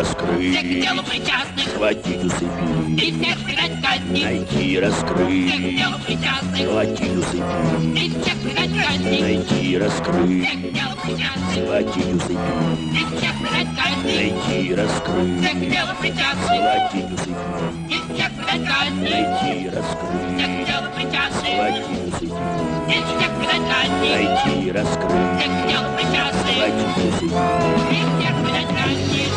раскрыть, всех к делу причастных, схватить, усыпить, и всех предать казни, найти, всех раскрыть, к делу причастных, схватить, усыпить, и всех предать казни, найти, раскрыть, всех к делу причастных, схватить, усыпить, и всех предать казни, найти, раскрыть, всех к делу причастных, схватить, усыпить, и всех предать казни, найти, раскрыть, всех к делу причастных, схватить, усыпить, и всех предать казни, найти, раскрыть, всех к делу причастных, схватить, усыпить. и всех предать казни.